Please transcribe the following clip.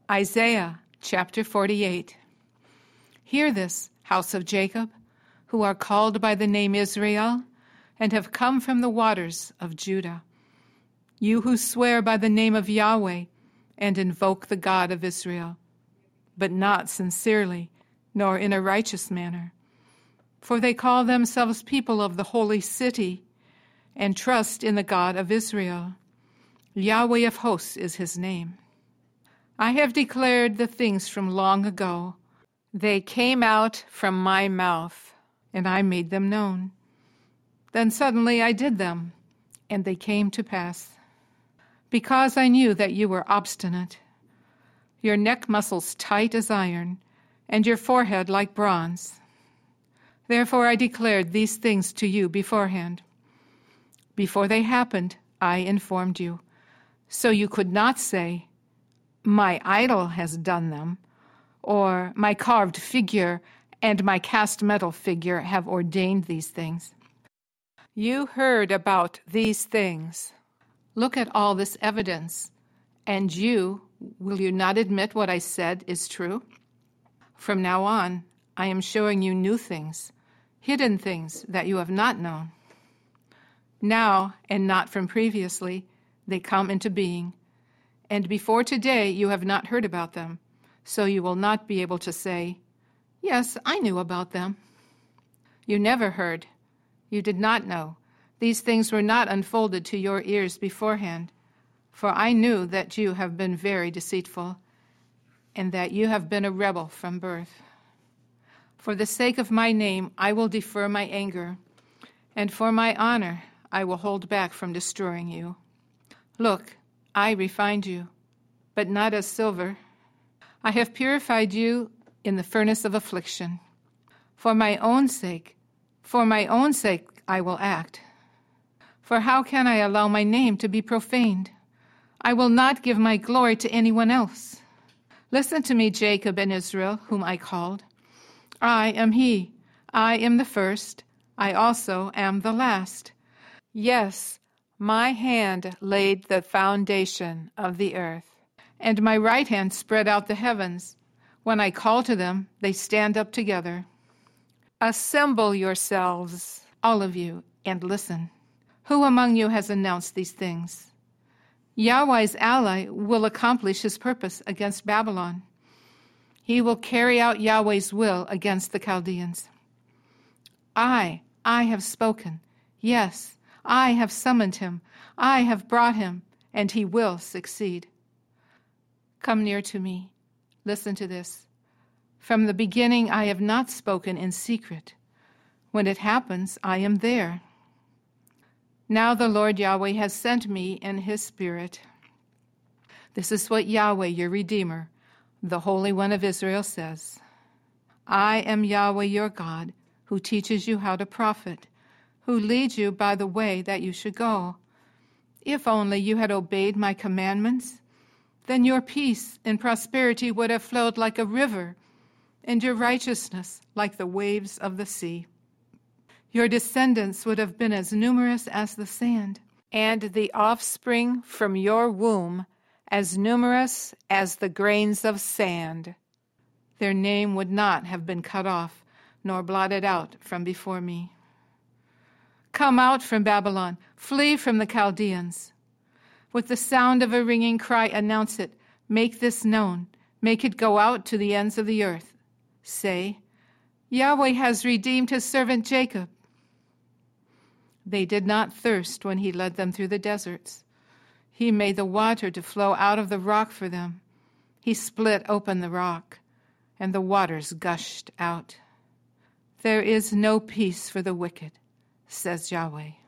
Isaiah chapter 48. Hear this, house of Jacob, who are called by the name Israel, and have come from the waters of Judah. You who swear by the name of Yahweh, and invoke the God of Israel, but not sincerely, nor in a righteous manner. For they call themselves people of the holy city, and trust in the God of Israel. Yahweh of hosts is his name. I have declared the things from long ago. They came out from my mouth, and I made them known. Then suddenly I did them, and they came to pass. Because I knew that you were obstinate, your neck muscles tight as iron, and your forehead like bronze. Therefore I declared these things to you beforehand. Before they happened, I informed you. So you could not say, my idol has done them, or my carved figure and my cast metal figure have ordained these things. You heard about these things. Look at all this evidence, and will you not admit what I said is true? From now on, I am showing you new things, hidden things that you have not known. Now, and not from previously, they come into being. And before today you have not heard about them, so you will not be able to say, yes, I knew about them. You never heard. You did not know. These things were not unfolded to your ears beforehand, for I knew that you have been very deceitful, and that you have been a rebel from birth. For the sake of my name I will defer my anger, and for my honor I will hold back from destroying you. Look, I refined you, but not as silver. I have purified you in the furnace of affliction. For my own sake I will act. For how can I allow my name to be profaned? I will not give my glory to anyone else. Listen to me, Jacob and Israel, whom I called. I am he. I am the first. I also am the last. Yes, my hand laid the foundation of the earth, and my right hand spread out the heavens. When I call to them, they stand up together. Assemble yourselves, all of you, and listen. Who among you has announced these things? Yahweh's ally will accomplish his purpose against Babylon. He will carry out Yahweh's will against the Chaldeans. I have spoken. Yes, I have summoned him. I have brought him, and he will succeed. Come near to me. Listen to this. From the beginning I have not spoken in secret. When it happens, I am there. Now the Lord Yahweh has sent me in his Spirit. This is what Yahweh, your Redeemer, the Holy One of Israel, says. I am Yahweh your God, who teaches you how to profit, who leads you by the way that you should go. If only you had obeyed my commandments, then your peace and prosperity would have flowed like a river, and your righteousness like the waves of the sea. Your descendants would have been as numerous as the sand, and the offspring from your womb as numerous as the grains of sand. Their name would not have been cut off, nor blotted out from before me. Come out from Babylon, flee from the Chaldeans. With the sound of a ringing cry, announce it. Make this known. Make it go out to the ends of the earth. Say, Yahweh has redeemed his servant Jacob. They did not thirst when he led them through the deserts. He made the water to flow out of the rock for them. He split open the rock, and the waters gushed out. There is no peace for the wicked, says Yahweh.